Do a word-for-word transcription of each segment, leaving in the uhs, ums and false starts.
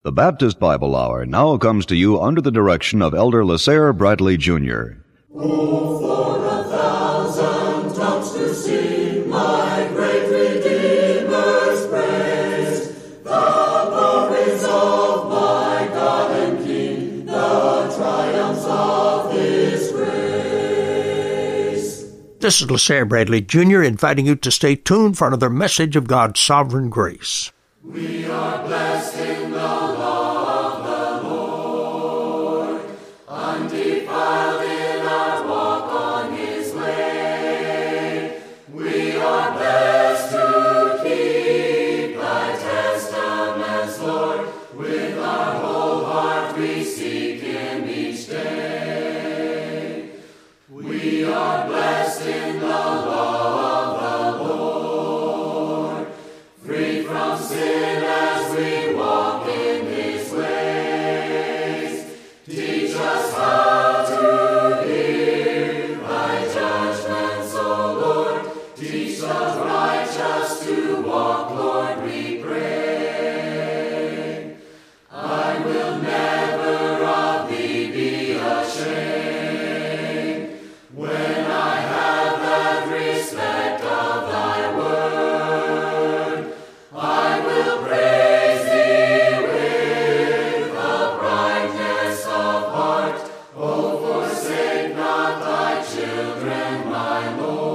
The Baptist Bible Hour now comes to you under the direction of Elder LaSalle Bradley Junior Oh, for a thousand tongues to sing my great Redeemer's praise, the glories of my God and King, the triumphs of His grace. This is LaSalle Bradley Junior inviting you to stay tuned for another message of God's sovereign grace. We are blessed in the law of the Lord, undefiled in our walk on His way. We are blessed to keep Thy testaments, Lord. With our whole heart we seek Him each day. We are blessed in the law of the Lord, free from sin as we walk in His ways. Teach us how to hear Thy judgments, O Lord. Teach the righteous to walk, Lord, we pray. I will never of Thee be ashamed when I have that respect of Thy word. I will praise Thee with uprightness of heart. Oh, forsake not Thy children, my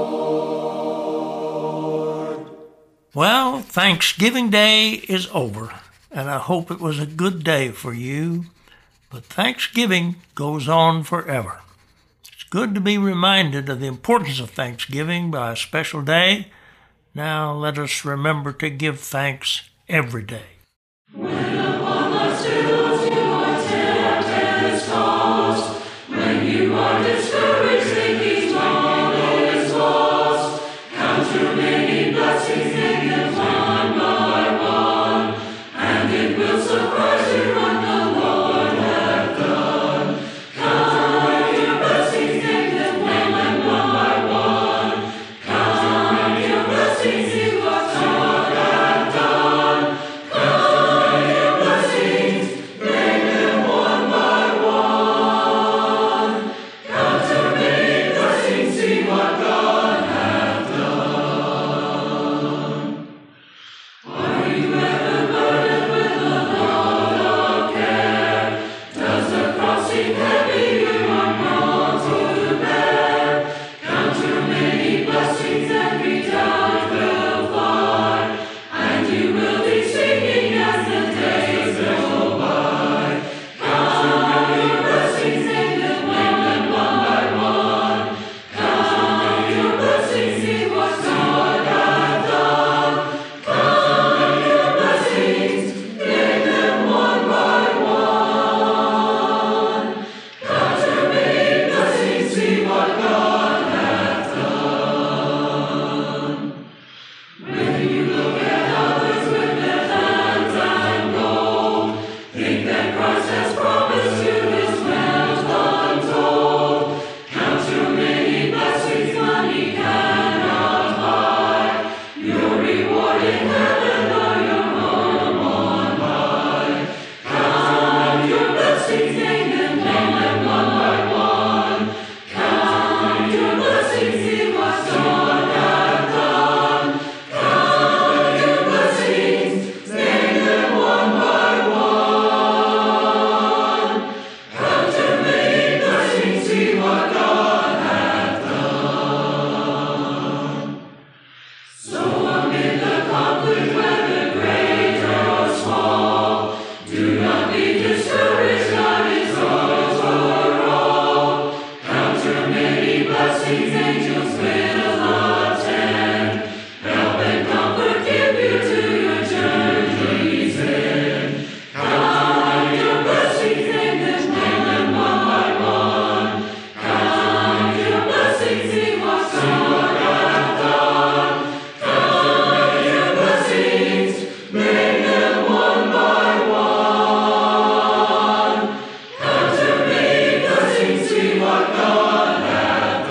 Lord. Well, Thanksgiving Day is over, and I hope it was a good day for you. But Thanksgiving goes on forever. It's good to be reminded of the importance of Thanksgiving by a special day. Now let us remember to give thanks every day. When upon life's hills you are tempest tossed, when you are discouraged thinking all is lost, count your many blessings, name them one by one, and it will surprise you what the Lord hath done. Count your blessings, name them one and one by one. Count your blessings, see what God hath done. Count your blessings, name them one by one. Count your many blessings, see what God hath done. Are you ever burdened with a load of care? Does the cross seem heavy you are prone to bear? Count your many blessings, every doubt will fly, and you will be singing as the days go by. Count your blessings, name them one and one by one. Count your blessings, see what God hath done. Count your blessings, name them one by one. Count your many blessings, see what God hath done. When you look at others with their lands and gold, think that Christ has promised you His wealth untold. Count your many blessings money cannot buy. Your reward in heaven or your home on high. Count your blessings, name them, name them one by one. Count your blessings, see what God hath done. Count your blessings, name them one by one. Count your many blessings, see what God hath done. So amid the conflict, whether great or small, do not be discouraged, God is ours overall. Count your many blessings, angels will attend, help and comfort give you to your journey's end. Count your blessings, name them, name them one by one. Count your blessings, see what God hath done. Count your blessings, name them one by one. Count your many blessings, see what God hath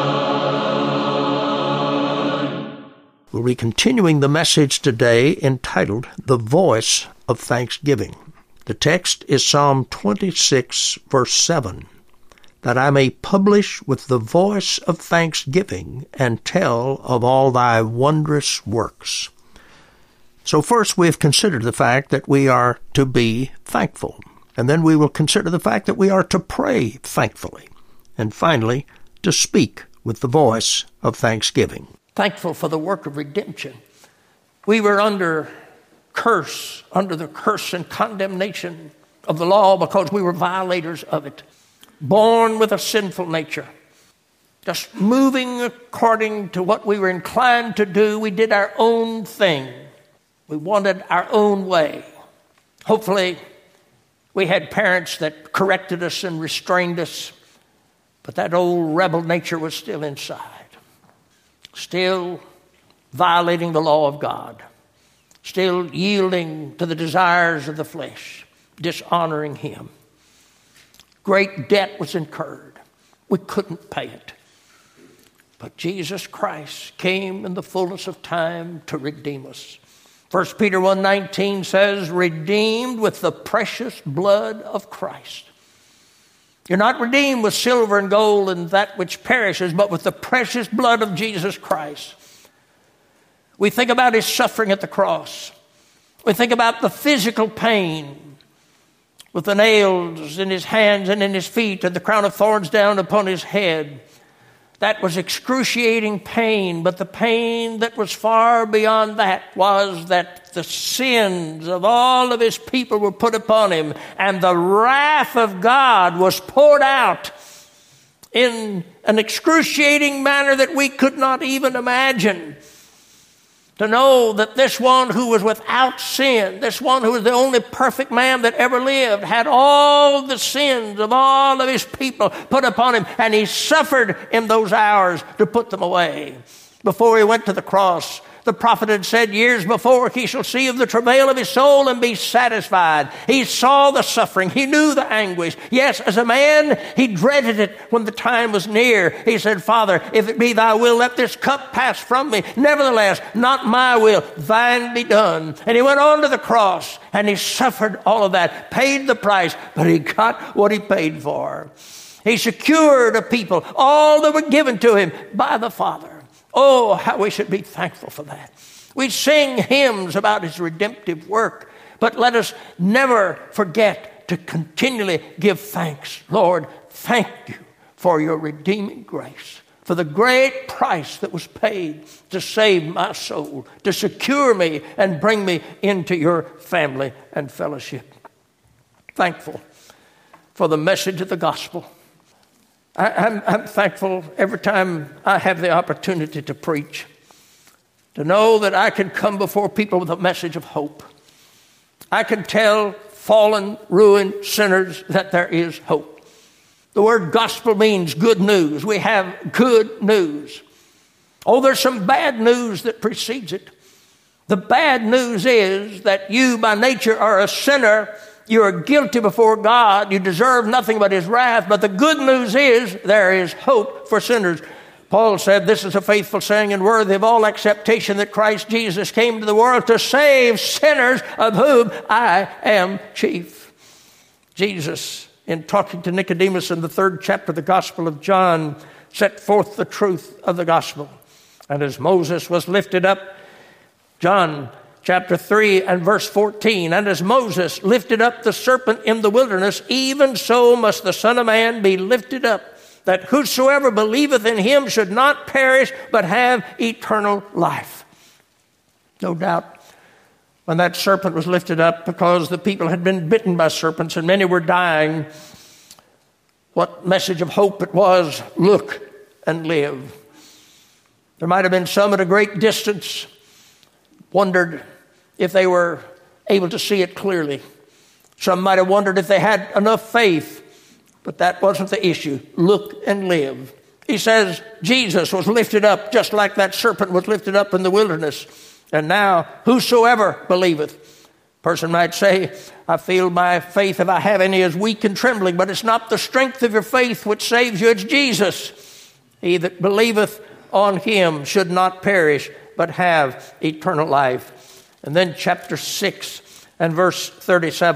done. We'll be continuing the message today entitled The Voice of Thanksgiving. The text is Psalm twenty-six, verse seven, that I may publish with the voice of thanksgiving and tell of all thy wondrous works. So first we have considered the fact that we are to be thankful, and then we will consider the fact that we are to pray thankfully, and finally to speak with the voice of thanksgiving. Thankful for the work of redemption. We were under curse, under the curse and condemnation of the law because we were violators of it. Born with a sinful nature. Just moving according to what we were inclined to do. We did our own thing. We wanted our own way. Hopefully, we had parents that corrected us and restrained us, but that old rebel nature was still inside. Still violating the law of God. Still yielding to the desires of the flesh, dishonoring Him. Great debt was incurred. We couldn't pay it. But Jesus Christ came in the fullness of time to redeem us. First Peter one nineteen says, redeemed with the precious blood of Christ. You're not redeemed with silver and gold and that which perishes, but with the precious blood of Jesus Christ. We think about His suffering at the cross. We think about the physical pain with the nails in His hands and in His feet and the crown of thorns down upon His head. That was excruciating pain, but the pain that was far beyond that was that the sins of all of His people were put upon Him, and the wrath of God was poured out in an excruciating manner that we could not even imagine. To know that this one who was without sin, this one who was the only perfect man that ever lived, had all the sins of all of His people put upon Him, and He suffered in those hours to put them away. Before He went to the cross, the prophet had said years before, He shall see of the travail of His soul and be satisfied. He saw the suffering. He knew the anguish. Yes, as a man, He dreaded it when the time was near. He said, Father, if it be Thy will, let this cup pass from me. Nevertheless, not my will, Thine be done. And He went on to the cross, and He suffered all of that, paid the price, but He got what He paid for. He secured a people all that were given to Him by the Father. Oh, how we should be thankful for that. We sing hymns about His redemptive work, but let us never forget to continually give thanks. Lord, thank You for Your redeeming grace, for the great price that was paid to save my soul, to secure me and bring me into Your family and fellowship. Thankful for the message of the gospel. I, I'm, I'm thankful every time I have the opportunity to preach, to know that I can come before people with a message of hope. I can tell fallen, ruined sinners that there is hope. The word gospel means good news. We have good news. Oh, there's some bad news that precedes it. The bad news is that you by nature are a sinner. You are guilty before God. You deserve nothing but His wrath. But the good news is there is hope for sinners. Paul said, this is a faithful saying and worthy of all acceptation, that Christ Jesus came to the world to save sinners, of whom I am chief. Jesus, in talking to Nicodemus in the third chapter of the Gospel of John, set forth the truth of the gospel. And as Moses was lifted up, John chapter three and verse fourteen, and as Moses lifted up the serpent in the wilderness, even so must the Son of Man be lifted up, that whosoever believeth in Him should not perish, but have eternal life. No doubt, when that serpent was lifted up, because the people had been bitten by serpents and many were dying, what message of hope it was: look and live. There might have been some at a great distance wondered if they were able to see it clearly. Some might have wondered if they had enough faith, but that wasn't the issue. Look and live. He says Jesus was lifted up just like that serpent was lifted up in the wilderness. And now, whosoever believeth. Person might say, I feel my faith, if I have any, is weak and trembling, but it's not the strength of your faith which saves you, it's Jesus. He that believeth on Him should not perish, but have eternal life. And then chapter six and verse thirty-seven.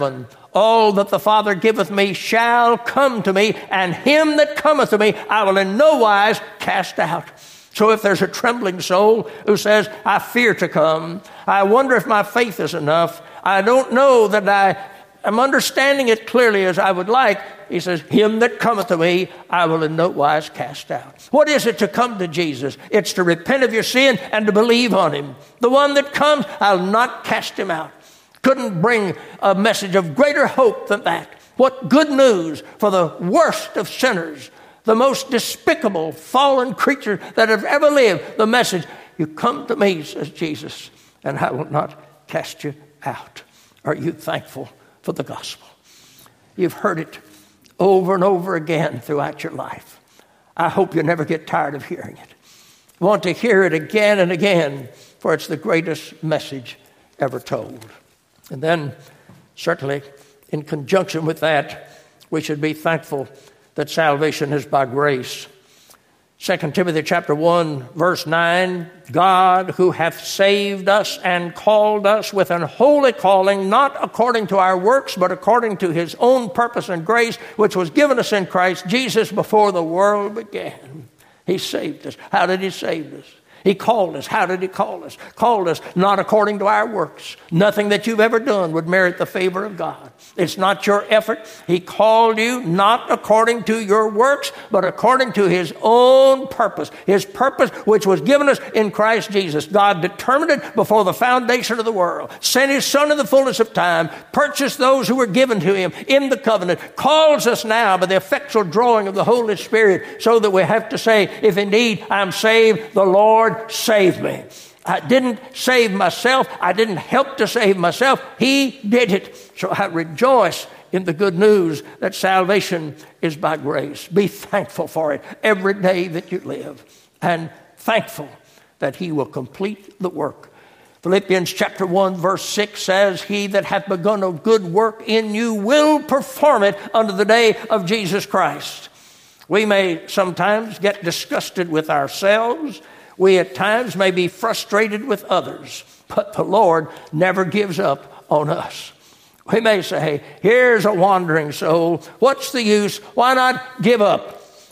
All that the Father giveth me shall come to me, and him that cometh to me I will in no wise cast out. So if there's a trembling soul who says, I fear to come, I wonder if my faith is enough, I don't know that I am understanding it clearly as I would like, he says, him that cometh to me, I will in no wise cast out. What is it to come to Jesus? It's to repent of your sin and to believe on him. The one that comes, I'll not cast him out. Couldn't bring a message of greater hope than that. What good news for the worst of sinners, the most despicable fallen creature that have ever lived. The message, you come to me, says Jesus, and I will not cast you out. Are you thankful for the gospel? You've heard it over and over again throughout your life. I hope you never get tired of hearing it. Want to hear it again and again, for it's the greatest message ever told. And then, certainly, in conjunction with that, we should be thankful that salvation is by grace. Second Timothy chapter one, verse nine, God who hath saved us and called us with an holy calling, not according to our works, but according to his own purpose and grace, which was given us in Christ Jesus before the world began. He saved us. How did he save us? He called us. How did he call us? Called us not according to our works. Nothing that you've ever done would merit the favor of God. It's not your effort. He called you not according to your works, but according to his own purpose. His purpose which was given us in Christ Jesus. God determined it before the foundation of the world. Sent his Son in the fullness of time. Purchased those who were given to him in the covenant. Calls us now by the effectual drawing of the Holy Spirit, so that we have to say, if indeed I'm saved, the Lord saved me. I didn't save myself. I didn't help to save myself. He did it. So I rejoice in the good news that salvation is by grace. Be thankful for it every day that you live, and thankful that he will complete the work. Philippians chapter one verse six says, he that hath begun a good work in you will perform it unto the day of Jesus Christ. We may sometimes get disgusted with ourselves. We at times may be frustrated with others, but the Lord never gives up on us. We may say, here's a wandering soul. What's the use? Why not give up?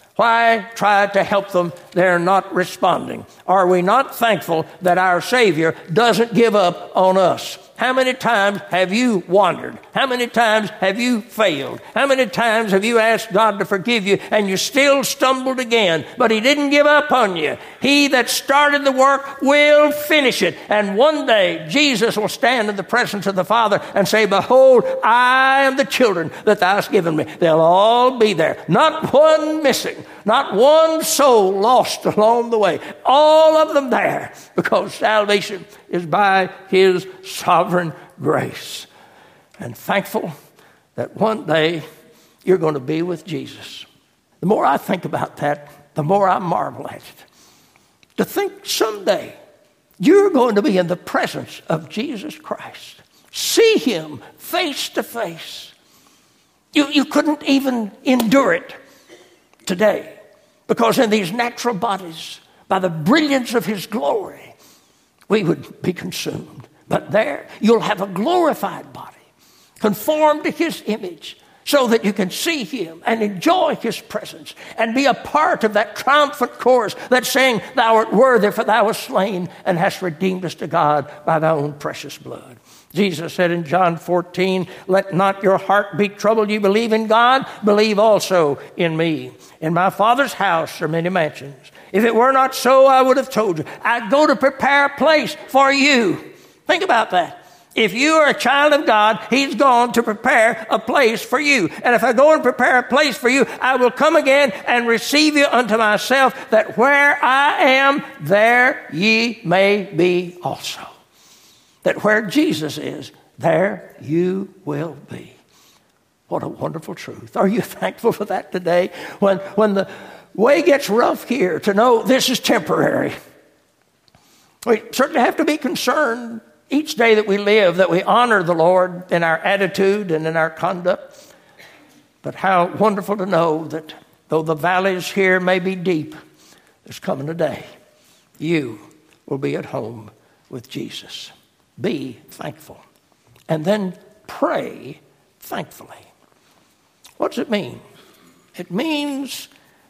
Why try to help them? They're not responding. Are we not thankful that our Savior doesn't give up on us? How many times have you wandered? How many times have you failed? How many times have you asked God to forgive you and you still stumbled again? But he didn't give up on you. He that started the work will finish it. And one day Jesus will stand in the presence of the Father and say, behold, I am the children that thou hast given me. They'll all be there. Not one missing. Not one soul lost along the way. All of them there, because salvation is by his sovereign grace. And thankful that one day you're going to be with Jesus. The more I think about that, the more I marvel at it. To think someday you're going to be in the presence of Jesus Christ. See him face to face. You, you couldn't even endure it today, because in these natural bodies, by the brilliance of his glory, we would be consumed. But there, you'll have a glorified body, conformed to his image, so that you can see him and enjoy his presence and be a part of that triumphant chorus that's saying, thou art worthy, for thou wast slain and hast redeemed us to God by thy own precious blood. Jesus said in John fourteen, let not your heart be troubled. You believe in God, believe also in me. In my Father's house are many mansions. If it were not so, I would have told you. I go to prepare a place for you. Think about that. If you are a child of God, he's gone to prepare a place for you. And if I go and prepare a place for you, I will come again and receive you unto myself, that where I am, there ye may be also. That where Jesus is, there you will be. What a wonderful truth. Are you thankful for that today? When, when the way gets rough here, to know this is temporary. We certainly have to be concerned each day that we live, that we honor the Lord in our attitude and in our conduct. But how wonderful to know that though the valleys here may be deep, there's coming a day you will be at home with Jesus. Be thankful. And then pray thankfully. What does it mean? It means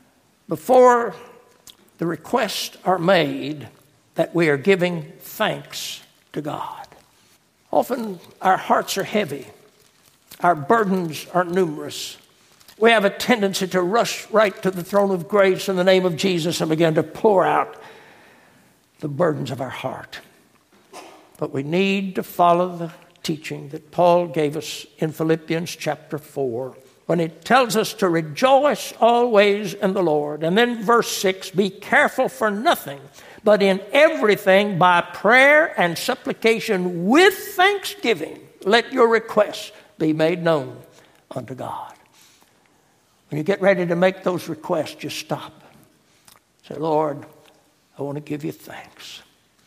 before the requests are made that we are giving thanks to God. Often our hearts are heavy. Our burdens are numerous. We have a tendency to rush right to the throne of grace in the name of Jesus and begin to pour out the burdens of our heart. But we need to follow the teaching that Paul gave us in Philippians chapter four, when it tells us to rejoice always in the Lord. And then verse six, be careful for nothing, but in everything by prayer and supplication with thanksgiving, let your requests be made known unto God. When you get ready to make those requests, just stop. Say, Lord, I want to give you thanks.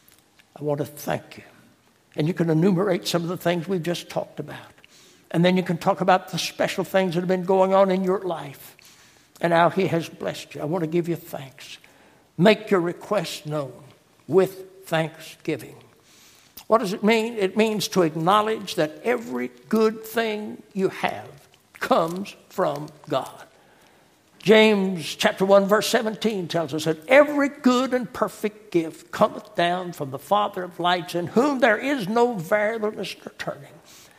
I want to thank you. And you can enumerate some of the things we've just talked about. And then you can talk about the special things that have been going on in your life and how he has blessed you. I want to give you thanks. Make your requests known with thanksgiving. What does it mean? It means to acknowledge that every good thing you have comes from God. James chapter one verse seventeen tells us that every good and perfect gift cometh down from the Father of lights, in whom there is no variableness nor turning.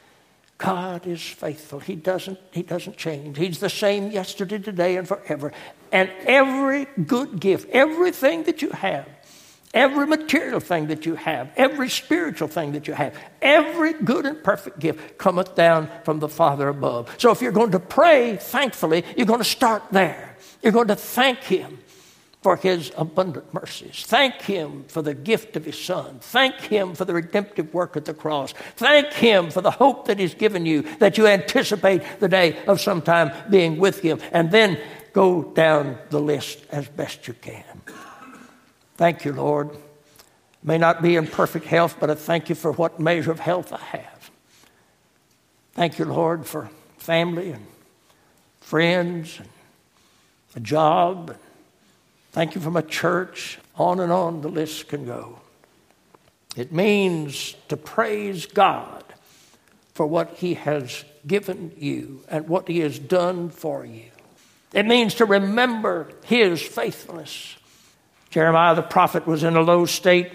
God is faithful. He doesn't, he doesn't change. He's the same yesterday, today, and forever. And every good gift, everything that you have, every material thing that you have, every spiritual thing that you have, every good and perfect gift cometh down from the Father above. So if you're going to pray thankfully, you're going to start there. You're going to thank him for his abundant mercies. Thank him for the gift of his Son. Thank him for the redemptive work at the cross. Thank him for the hope that he's given you, that you anticipate the day of sometime being with him. And then go down the list as best you can. Thank you, Lord. May not be in perfect health, but I thank you for what measure of health I have. Thank you, Lord, for family and friends and a job. Thank you for my church. On and on the list can go. It means to praise God for what he has given you and what he has done for you. It means to remember his faithfulness. Jeremiah the prophet was in a low state.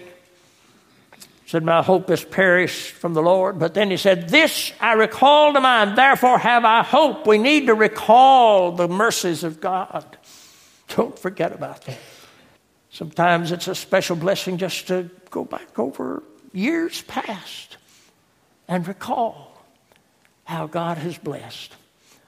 Said, my hope is perished from the Lord. But then he said, this I recall to mind, therefore have I hope. We need to recall the mercies of God. Don't forget about that. Sometimes it's a special blessing just to go back over years past and recall how God has blessed.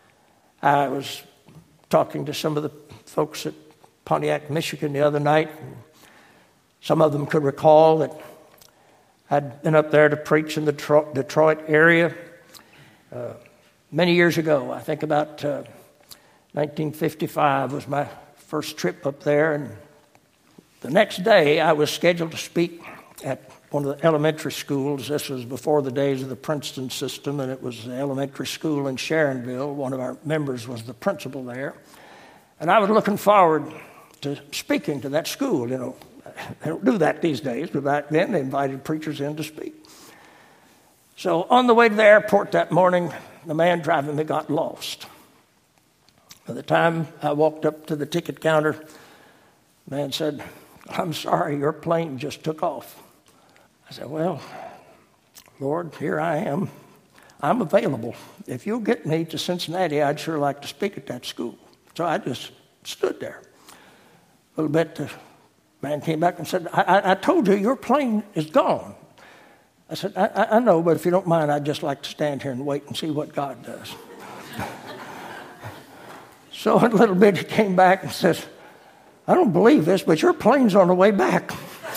I was talking to some of the folks at Pontiac, Michigan the other night. And some of them could recall that I'd been up there to preach in the Detroit area uh, many years ago. I think about uh, nineteen fifty-five was my first trip up there. And the next day I was scheduled to speak at one of the elementary schools. This was before the days of the Princeton system, and it was the elementary school in Sharonville. One of our members was the principal there. And I was looking forward to speaking to that school. You know, they don't do that these days, but back then they invited preachers in to speak. So on the way to the airport that morning, the man driving me got lost. By the time I walked up to the ticket counter, the man said, I'm sorry, your plane just took off. I said, well, Lord, here I am. I'm available. If you'll get me to Cincinnati, I'd sure like to speak at that school. So I just stood there. A little bit, the man came back and said, I, I, I told you your plane is gone. I said, I, I know, but if you don't mind, I'd just like to stand here and wait and see what God does. So in a little bit, he came back and says, I don't believe this, but your plane's on the way back.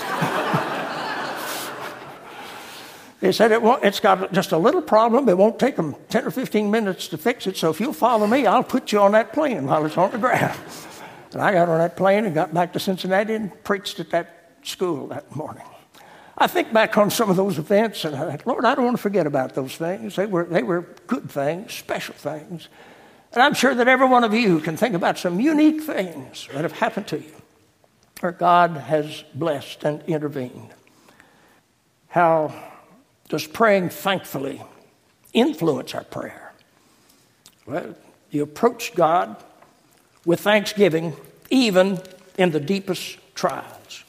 He said, it won't, it's got just a little problem. It won't take them ten or fifteen minutes to fix it. So if you'll follow me, I'll put you on that plane while it's on the ground. And I got on that plane and got back to Cincinnati and preached at that school that morning. I think back on some of those events, and I thought, Lord, I don't want to forget about those things. They were, they were good things, special things. And I'm sure that every one of you can think about some unique things that have happened to you where God has blessed and intervened. How does praying thankfully influence our prayer? Well, you approach God with thanksgiving, even in the deepest trials.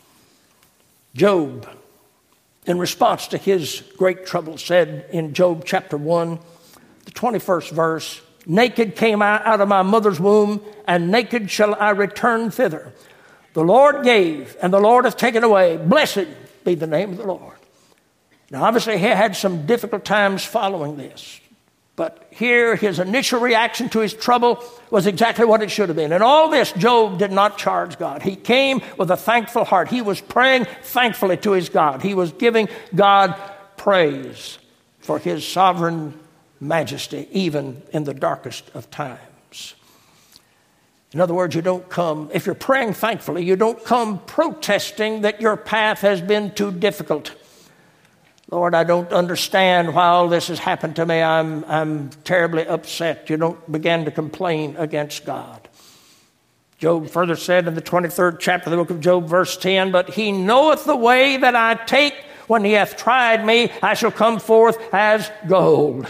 Job, in response to his great trouble, said in Job chapter one, the twenty-first verse, naked came I out of my mother's womb, and naked shall I return thither. The Lord gave, and the Lord hath taken away. Blessed be the name of the Lord. Now, obviously, he had some difficult times following this. But here, his initial reaction to his trouble was exactly what it should have been. And all this, Job did not charge God. He came with a thankful heart. He was praying thankfully to his God. He was giving God praise for his sovereign majesty, even in the darkest of times. In other words, you don't come, if you're praying thankfully, you don't come protesting that your path has been too difficult. Lord, I don't understand why all this has happened to me. I'm, I'm terribly upset. You don't begin to complain against God. Job further said in the twenty-third chapter of the book of Job, verse ten, but he knoweth the way that I take. When he hath tried me, I shall come forth as gold.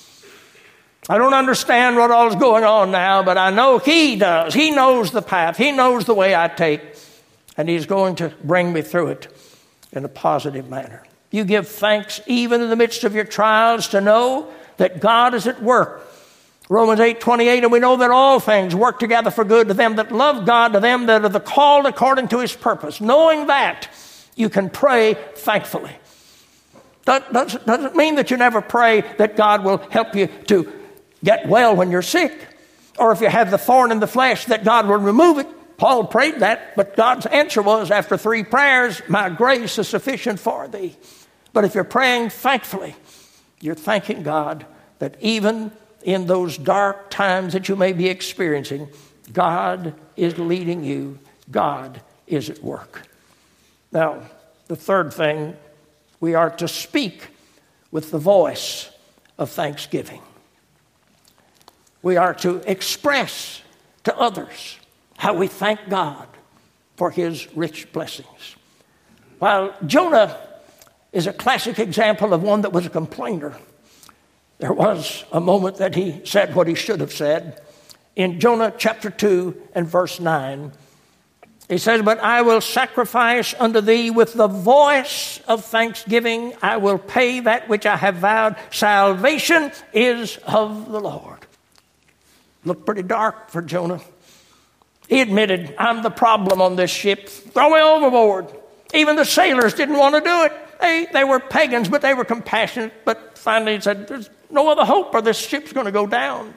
I don't understand what all is going on now, but I know he does. He knows the path. He knows the way I take, and he's going to bring me through it in a positive manner. You give thanks even in the midst of your trials to know that God is at work. Romans eight twenty-eight, and we know that all things work together for good to them that love God, to them that are the called according to his purpose. Knowing that, you can pray thankfully. That doesn't, doesn't mean that you never pray that God will help you to get well when you're sick, or if you have the thorn in the flesh, that God will remove it. Paul prayed that, but God's answer was, after three prayers, my grace is sufficient for thee. But if you're praying thankfully, you're thanking God that even in those dark times that you may be experiencing, God is leading you. God is at work. Now, the third thing, we are to speak with the voice of thanksgiving. We are to express to others how we thank God for his rich blessings. While Jonah is a classic example of one that was a complainer, there was a moment that he said what he should have said. In Jonah chapter two and verse nine, he says, but I will sacrifice unto thee with the voice of thanksgiving. I will pay that which I have vowed. Salvation is of the Lord. Looked pretty dark for Jonah. He admitted, I'm the problem on this ship. Throw me overboard. Even the sailors didn't want to do it. They, they were pagans, but they were compassionate. But finally he said, there's no other hope or this ship's going to go down.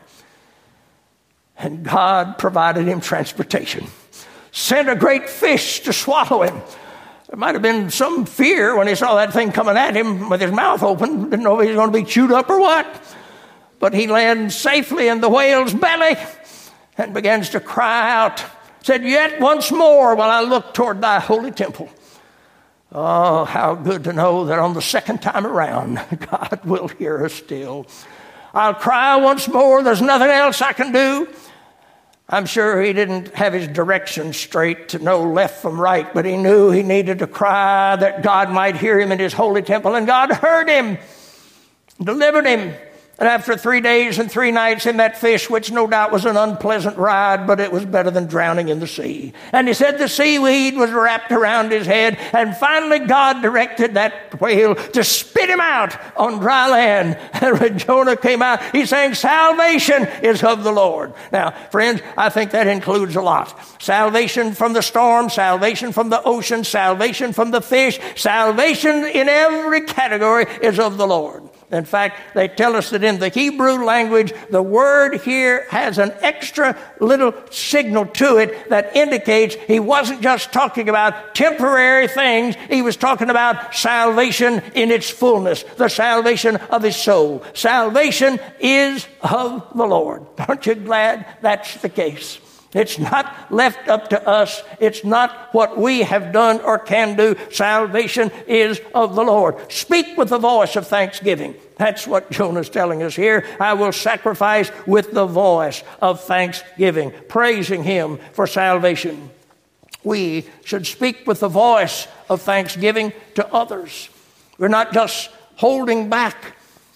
And God provided him transportation. Sent a great fish to swallow him. There might have been some fear when he saw that thing coming at him with his mouth open. Didn't know if he was going to be chewed up or what. But he landed safely in the whale's belly and begins to cry out. Said, yet once more will I look toward thy holy temple. Oh, how good to know that on the second time around, God will hear us still. I'll cry once more. There's nothing else I can do. I'm sure he didn't have his directions straight to know left from right, but he knew he needed to cry that God might hear him in his holy temple. And God heard him, delivered him. And after three days and three nights in that fish, which no doubt was an unpleasant ride, but it was better than drowning in the sea. And he said the seaweed was wrapped around his head. And finally God directed that whale to spit him out on dry land. And when Jonah came out, he's saying, salvation is of the Lord. Now, friends, I think that includes a lot. Salvation from the storm, salvation from the ocean, salvation from the fish, salvation in every category is of the Lord. In fact, they tell us that in the Hebrew language, the word here has an extra little signal to it that indicates he wasn't just talking about temporary things. He was talking about salvation in its fullness, the salvation of his soul. Salvation is of the Lord. Aren't you glad that's the case? It's not left up to us. It's not what we have done or can do. Salvation is of the Lord. Speak with the voice of thanksgiving. That's what Jonah's telling us here. I will sacrifice with the voice of thanksgiving, praising him for salvation. We should speak with the voice of thanksgiving to others. We're not just holding back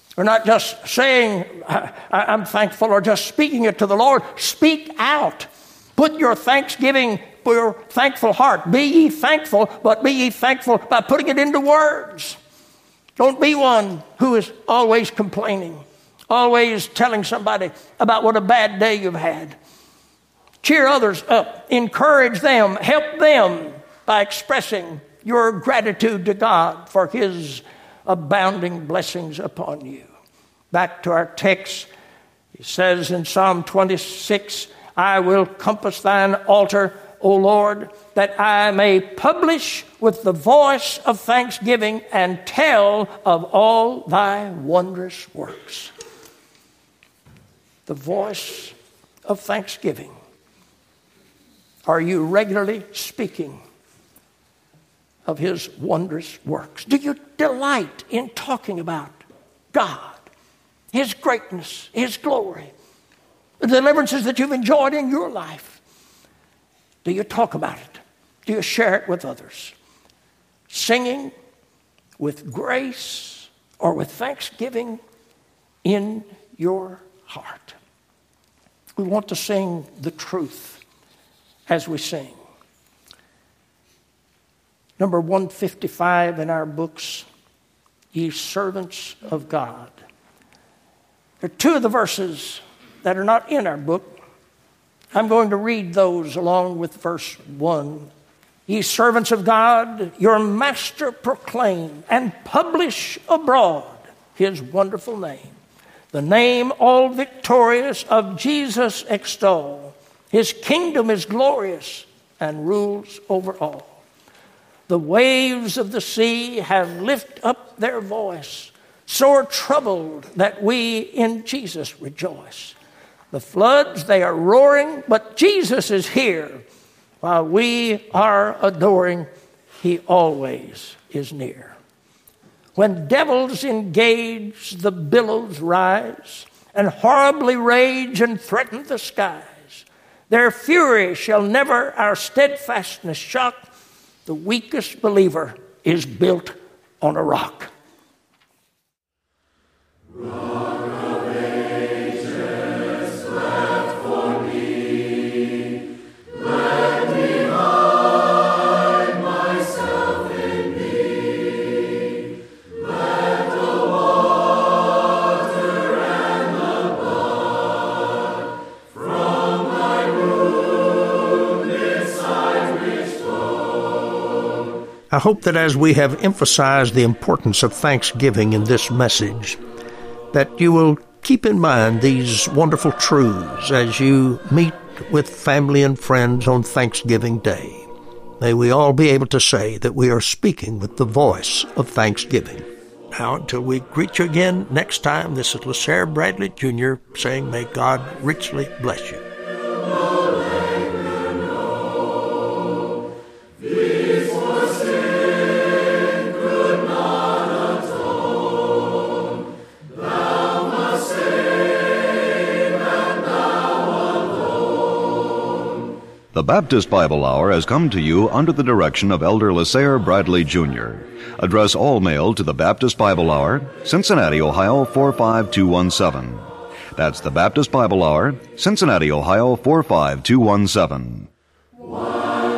Or not just saying, I, I'm thankful, or just speaking it to the Lord. Speak out. Put your thanksgiving, your thankful heart. Be ye thankful, but be ye thankful by putting it into words. Don't be one who is always complaining, always telling somebody about what a bad day you've had. Cheer others up. Encourage them. Help them by expressing your gratitude to God for His abounding blessings upon you. Back to our text. It says in Psalm twenty-six, I will compass thine altar, O Lord, that I may publish with the voice of thanksgiving and tell of all thy wondrous works. The voice of thanksgiving. Are you regularly speaking of His wondrous works? Do you delight in talking about God, His greatness, His glory, the deliverances that you've enjoyed in your life? Do you talk about it? Do you share it with others? Singing with grace or with thanksgiving in your heart. We want to sing the truth as we sing. Number one fifty-five in our books, ye servants of God. There are two of the verses that are not in our book. I'm going to read those along with verse one. Ye servants of God, your master proclaim and publish abroad His wonderful name. The name all victorious of Jesus extol. His kingdom is glorious and rules over all. The waves of the sea have lifted up their voice, sore troubled that we in Jesus rejoice. The floods, they are roaring, but Jesus is here. While we are adoring, He always is near. When devils engage, the billows rise, and horribly rage and threaten the skies. Their fury shall never our steadfastness shock. The weakest believer is built on a rock. Rock of ages, left for me. Let me hide myself in thee. Let the water and the blood from thy wounded side restore. I hope that as we have emphasized the importance of thanksgiving in this message, that you will keep in mind these wonderful truths as you meet with family and friends on Thanksgiving Day. May we all be able to say that we are speaking with the voice of thanksgiving. Now, until we greet you again next time, this is LaSair Bradley Junior saying, may God richly bless you. The Baptist Bible Hour has come to you under the direction of Elder LaSair Bradley Junior Address all mail to the Baptist Bible Hour, Cincinnati, Ohio four five two one seven. That's the Baptist Bible Hour, Cincinnati, Ohio four five two one seven. Wow.